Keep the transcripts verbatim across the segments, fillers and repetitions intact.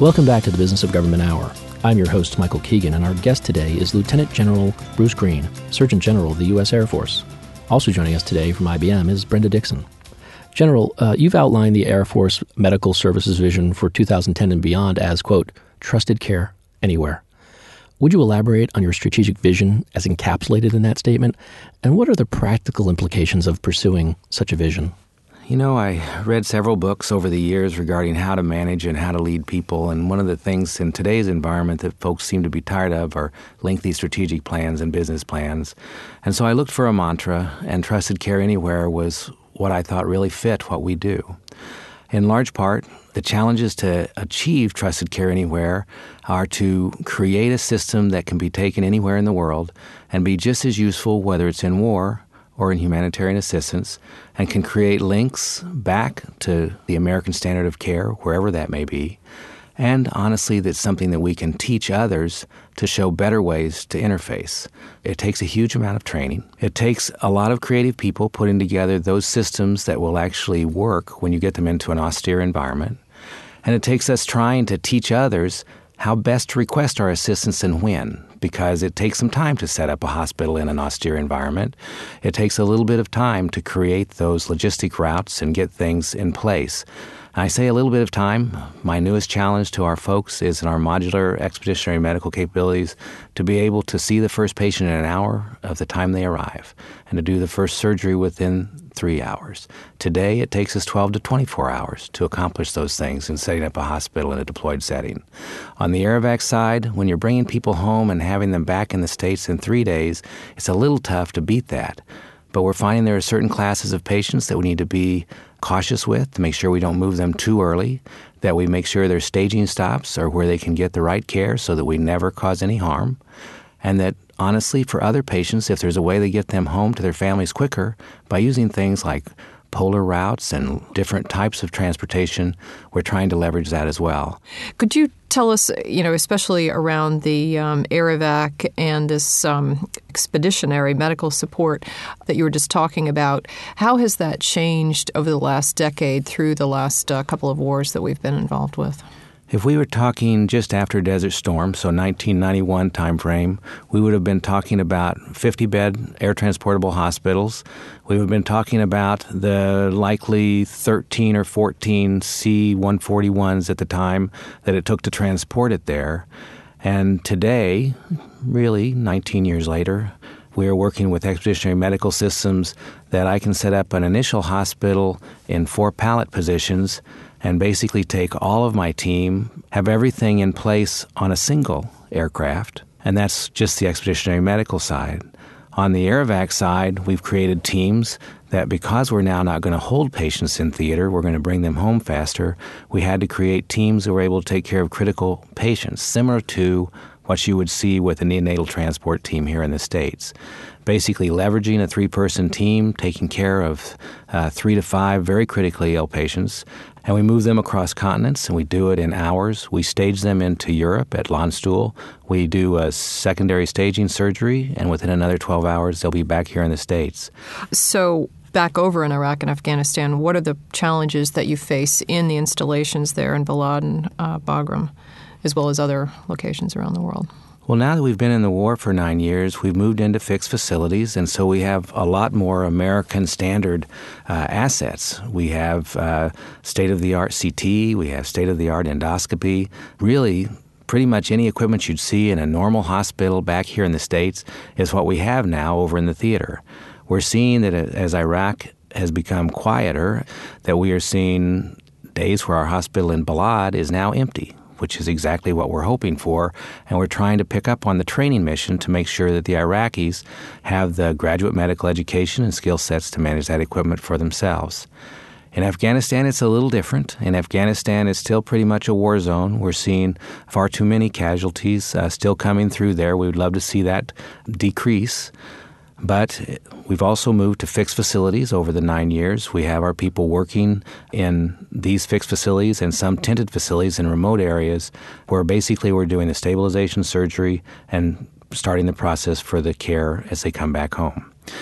Welcome back to the Business of Government Hour. I'm your host, Michael Keegan, and our guest today is Lieutenant General Bruce Green, Surgeon General of the U S Air Force. Also joining us today from I B M is Brenda Dixon. General, uh, you've outlined the Air Force Medical Services vision for two thousand ten and beyond as, quote, trusted care anywhere. Would you elaborate on your strategic vision as encapsulated in that statement? And what are the practical implications of pursuing such a vision? You know, I read several books over the years regarding how to manage and how to lead people, and one of the things in today's environment that folks seem to be tired of are lengthy strategic plans and business plans. And so I looked for a mantra, and Trusted Care Anywhere was what I thought really fit what we do. In large part, the challenges to achieve Trusted Care Anywhere are to create a system that can be taken anywhere in the world and be just as useful whether it's in war or in humanitarian assistance, and can create links back to the American standard of care, wherever that may be. And honestly, that's something that we can teach others to show better ways to interface. It takes a huge amount of training. It takes a lot of creative people putting together those systems that will actually work when you get them into an austere environment. And it takes us trying to teach others how best to request our assistance and when, because it takes some time to set up a hospital in an austere environment. It takes a little bit of time to create those logistic routes and get things in place. I say a little bit of time. My newest challenge to our folks is in our modular expeditionary medical capabilities to be able to see the first patient in an hour of the time they arrive and to do the first surgery within three hours. Today, it takes us twelve to twenty-four hours to accomplish those things in setting up a hospital in a deployed setting. On the AirVac side, when you're bringing people home and having them back in the States in three days, it's a little tough to beat that. But we're finding there are certain classes of patients that we need to be cautious with to make sure we don't move them too early, that we make sure their staging stops are where they can get the right care so that we never cause any harm, and that honestly, for other patients, if there's a way to get them home to their families quicker by using things like polar routes and different types of transportation, we're trying to leverage that as well. Could you tell us, you know, especially around the um, AirVac and this um, expeditionary medical support that you were just talking about, how has that changed over the last decade through the last uh, couple of wars that we've been involved with? If we were talking just after Desert Storm, so nineteen ninety-one timeframe, we would have been talking about fifty-bed air transportable hospitals. We would have been talking about the likely thirteen or fourteen C one forty-ones at the time that it took to transport it there. And today, really nineteen years later, we are working with expeditionary medical systems that I can set up an initial hospital in four pallet positions and basically take all of my team, have everything in place on a single aircraft, and that's just the expeditionary medical side. On the AirVac side, we've created teams that because we're now not going to hold patients in theater, we're going to bring them home faster, we had to create teams that were able to take care of critical patients, similar to what you would see with a neonatal transport team here in the States. Basically leveraging a three-person team, taking care of uh, three to five very critically ill patients, and we move them across continents, and we do it in hours. We stage them into Europe at Landstuhl. We do a secondary staging surgery, and within another twelve hours, they'll be back here in the States. So back over in Iraq and Afghanistan, what are the challenges that you face in the installations there in Balad and uh, Bagram, as well as other locations around the world? Well, now that we've been in the war for nine years, we've moved into fixed facilities, and so we have a lot more American standard uh, assets. We have uh, state-of-the-art C T, we have state-of-the-art endoscopy. Really, pretty much any equipment you'd see in a normal hospital back here in the States is what we have now over in the theater. We're seeing that as Iraq has become quieter, that we are seeing days where our hospital in Balad is now empty, which is exactly what we're hoping for, and we're trying to pick up on the training mission to make sure that the Iraqis have the graduate medical education and skill sets to manage that equipment for themselves. In Afghanistan, it's a little different. In Afghanistan, it's still pretty much a war zone. We're seeing far too many casualties uh, still coming through there. We would love to see that decrease. But we've also moved to fixed facilities over the nine years. We have our people working in these fixed facilities and some tented facilities in remote areas where basically we're doing the stabilization surgery and starting the process for the care as they come back home.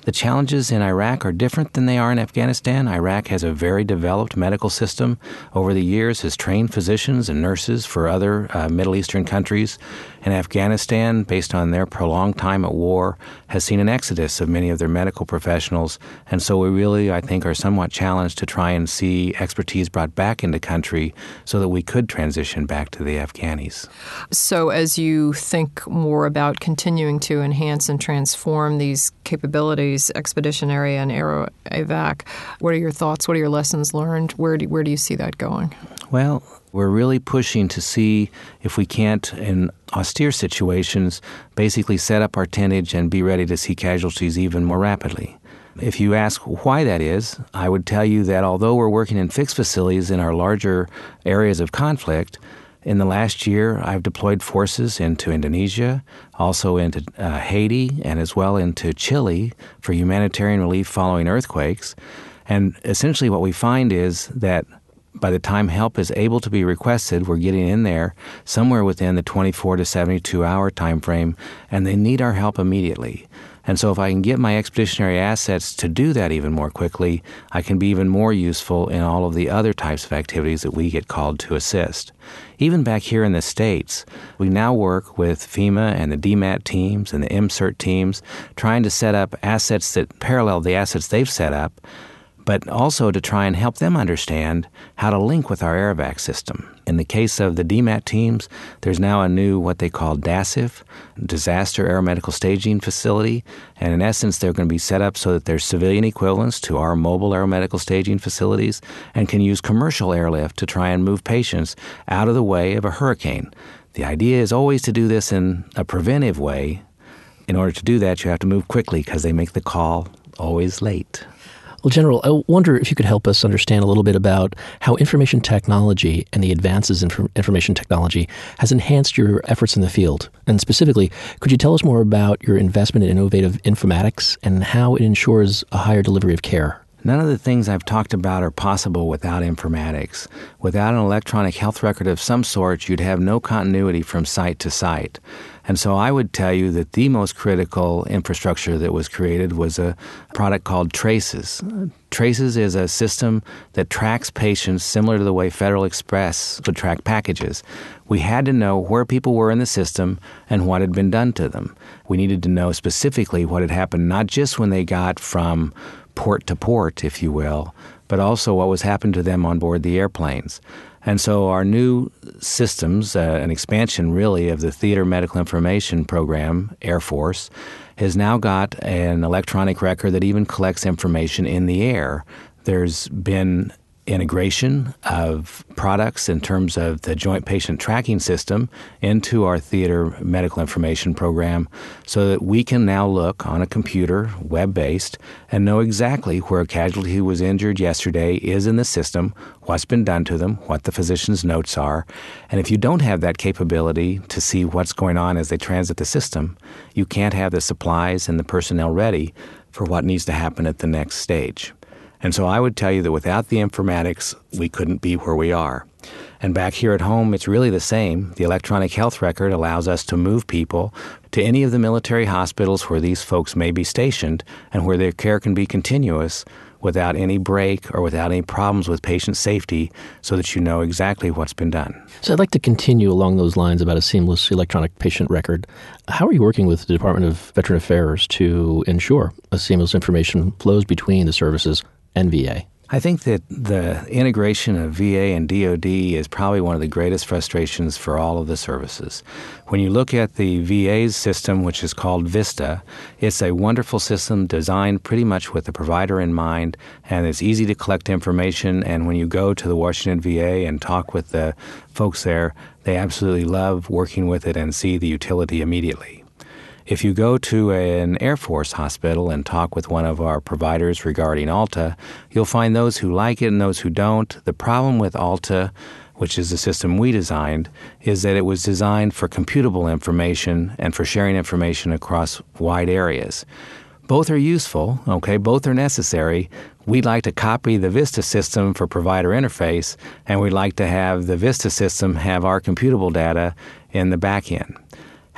The challenges in Iraq are different than they are in Afghanistan. Iraq has a very developed medical system. Over the years has trained physicians and nurses for other uh, Middle Eastern countries. And Afghanistan, based on their prolonged time at war, has seen an exodus of many of their medical professionals. And so we really, I think, are somewhat challenged to try and see expertise brought back into country so that we could transition back to the Afghanis. So as you think more about continuing to enhance and transform these capabilities, Expeditionary and AeroEvac, what are your thoughts? What are your lessons learned? Where do, where do you see that going? Well, we're really pushing to see if we can't, in austere situations, basically set up our tonnage and be ready to see casualties even more rapidly. If you ask why that is, I would tell you that although we're working in fixed facilities in our larger areas of conflict, in the last year I've deployed forces into Indonesia, also into uh, Haiti, and as well into Chile for humanitarian relief following earthquakes. And essentially what we find is that by the time help is able to be requested, we're getting in there somewhere within the twenty-four to seventy-two hour time frame, and they need our help immediately. And so if I can get my expeditionary assets to do that even more quickly, I can be even more useful in all of the other types of activities that we get called to assist. Even back here in the States, we now work with FEMA and the D MAT teams and the M CERT teams, trying to set up assets that parallel the assets they've set up, but also to try and help them understand how to link with our AeroVac system. In the case of the D MAT teams, there's now a new what they call D A S F, Disaster Aeromedical Staging Facility, and in essence they're going to be set up so that there's civilian equivalents to our mobile aeromedical staging facilities and can use commercial airlift to try and move patients out of the way of a hurricane. The idea is always to do this in a preventive way. In order to do that, you have to move quickly because they make the call always late. Well, General, I wonder if you could help us understand a little bit about how information technology and the advances in information technology has enhanced your efforts in the field. And specifically, could you tell us more about your investment in innovative informatics and how it ensures a higher delivery of care? None of the things I've talked about are possible without informatics. Without an electronic health record of some sort, you'd have no continuity from site to site. And so I would tell you that the most critical infrastructure that was created was a product called Traces. Traces is a system that tracks patients similar to the way Federal Express would track packages. We had to know where people were in the system and what had been done to them. We needed to know specifically what had happened, not just when they got from port to port, if you will, but also what was happening to them on board the airplanes. And so our new systems, uh, an expansion really of the Theater Medical Information Program, Air Force, has now got an electronic record that even collects information in the air. There's been integration of products in terms of the Joint Patient Tracking System into our Theater Medical Information Program so that we can now look on a computer, web-based, and know exactly where a casualty who was injured yesterday is in the system, what's been done to them, what the physician's notes are. And if you don't have that capability to see what's going on as they transit the system, you can't have the supplies and the personnel ready for what needs to happen at the next stage. And so I would tell you that without the informatics, we couldn't be where we are. And back here at home, it's really the same. The electronic health record allows us to move people to any of the military hospitals where these folks may be stationed and where their care can be continuous without any break or without any problems with patient safety so that you know exactly what's been done. So I'd like to continue along those lines about a seamless electronic patient record. How are you working with the Department of Veteran Affairs to ensure a seamless information flows between the services and V A? I think that the integration of V A and D O D is probably one of the greatest frustrations for all of the services. When you look at the V A's system, which is called VISTA, it's a wonderful system designed pretty much with the provider in mind, and it's easy to collect information. And when you go to the Washington V A and talk with the folks there, they absolutely love working with it and see the utility immediately. If you go to an Air Force hospital and talk with one of our providers regarding ALTA, you'll find those who like it and those who don't. The problem with ALTA, which is the system we designed, is that it was designed for computable information and for sharing information across wide areas. Both are useful, okay? Both are necessary. We'd like to copy the VISTA system for provider interface, and we'd like to have the VISTA system have our computable data in the back end.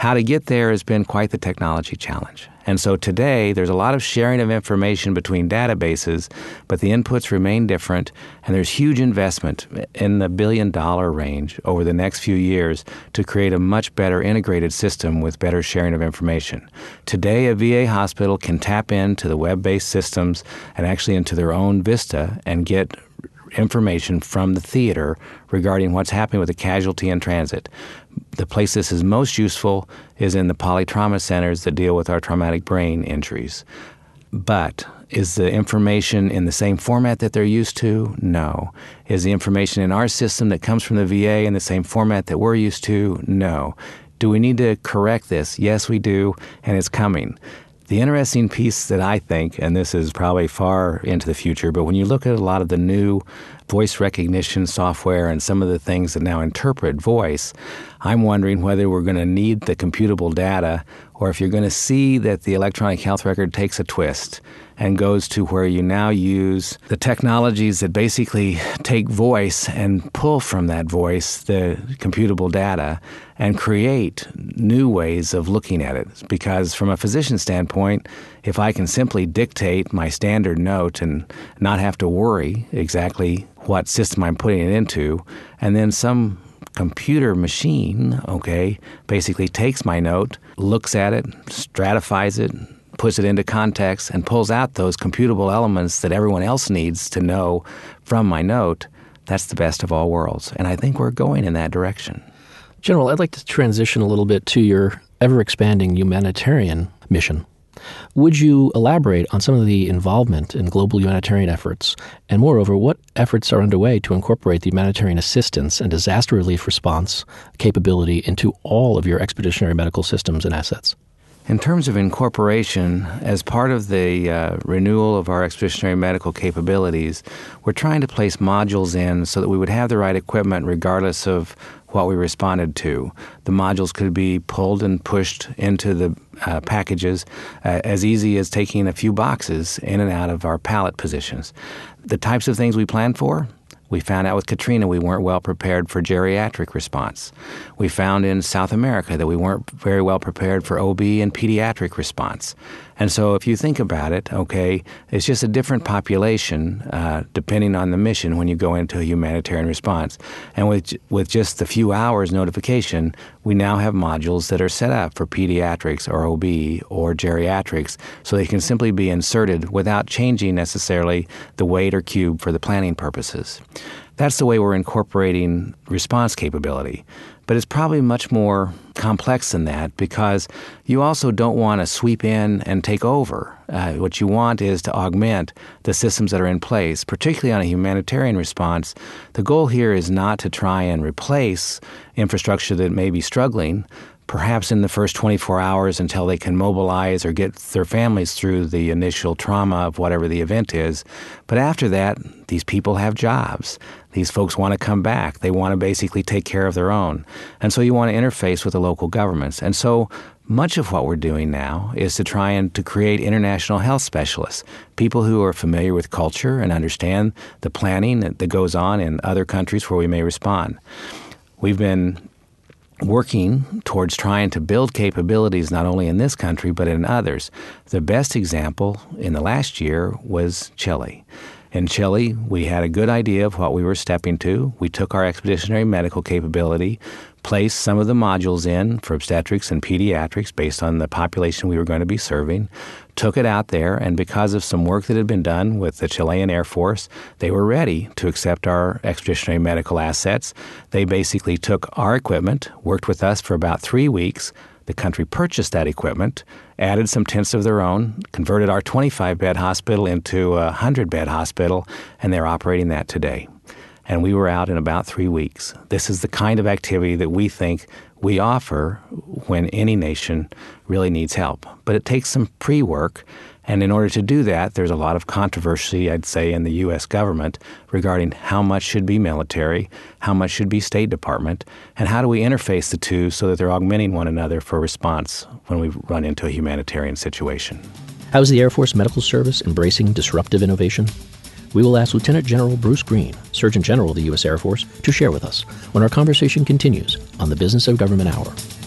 How to get there has been quite the technology challenge. And so today, there's a lot of sharing of information between databases, but the inputs remain different, and there's huge investment in the billion-dollar range over the next few years to create a much better integrated system with better sharing of information. Today, a V A hospital can tap into the web-based systems and actually into their own Vista and get information from the theater regarding what's happening with the casualty in transit. The place this is most useful is in the polytrauma centers that deal with our traumatic brain injuries. But is the information in the same format that they're used to? No. Is the information in our system that comes from the V A in the same format that we're used to? No. Do we need to correct this? Yes, we do, and it's coming. The interesting piece that I think, and this is probably far into the future, but when you look at a lot of the new voice recognition software and some of the things that now interpret voice, I'm wondering whether we're going to need the computable data or if you're going to see that the electronic health record takes a twist and goes to where you now use the technologies that basically take voice and pull from that voice the computable data and create new ways of looking at it. Because from a physician standpoint, if I can simply dictate my standard note and not have to worry exactly what system I'm putting it into, and then some computer machine, okay, basically takes my note, looks at it, stratifies it, puts it into context, and pulls out those computable elements that everyone else needs to know from my note, that's the best of all worlds. And I think we're going in that direction. General, I'd like to transition a little bit to your ever-expanding humanitarian mission. Would you elaborate on some of the involvement in global humanitarian efforts? And moreover, what efforts are underway to incorporate the humanitarian assistance and disaster relief response capability into all of your expeditionary medical systems and assets? In terms of incorporation, as part of the uh, renewal of our expeditionary medical capabilities, we're trying to place modules in so that we would have the right equipment regardless of what we responded to. The modules could be pulled and pushed into the uh, packages uh, as easy as taking a few boxes in and out of our pallet positions. The types of things we plan for, we found out with Katrina we weren't well prepared for geriatric response. We found in South America that we weren't very well prepared for O B and pediatric response. And so if you think about it, okay, it's just a different population uh, depending on the mission when you go into a humanitarian response. And with with just a few hours notification, we now have modules that are set up for pediatrics or O B or geriatrics so they can simply be inserted without changing necessarily the weight or cube for the planning purposes. That's the way we're incorporating response capability. But it's probably much more complex than that because you also don't want to sweep in and take over. Uh, what you want is to augment the systems that are in place, particularly on a humanitarian response. The goal here is not to try and replace infrastructure that may be struggling, perhaps in the first twenty-four hours until they can mobilize or get their families through the initial trauma of whatever the event is. But after that, these people have jobs. These folks want to come back. They want to basically take care of their own. And so you want to interface with the local governments. And so much of what we're doing now is to try and to create international health specialists, people who are familiar with culture and understand the planning that, that goes on in other countries where we may respond. We've been working towards trying to build capabilities not only in this country but in others. The best example in the last year was Chile. In Chile, we had a good idea of what we were stepping to. We took our expeditionary medical capability, placed some of the modules in for obstetrics and pediatrics based on the population we were going to be serving, took it out there, and because of some work that had been done with the Chilean Air Force, they were ready to accept our expeditionary medical assets. They basically took our equipment, worked with us for about three weeks. The country purchased that equipment, added some tents of their own, converted our twenty-five bed hospital into a one hundred bed hospital, and they're operating that today. And we were out in about three weeks. This is the kind of activity that we think we offer when any nation really needs help. But it takes some pre-work, and in order to do that, there's a lot of controversy, I'd say, in the U S government regarding how much should be military, how much should be State Department, and how do we interface the two so that they're augmenting one another for response when we run into a humanitarian situation. How is the Air Force Medical Service embracing disruptive innovation? We will ask Lieutenant General Bruce Green, Surgeon General of the U S Air Force, to share with us when our conversation continues on the Business of Government Hour.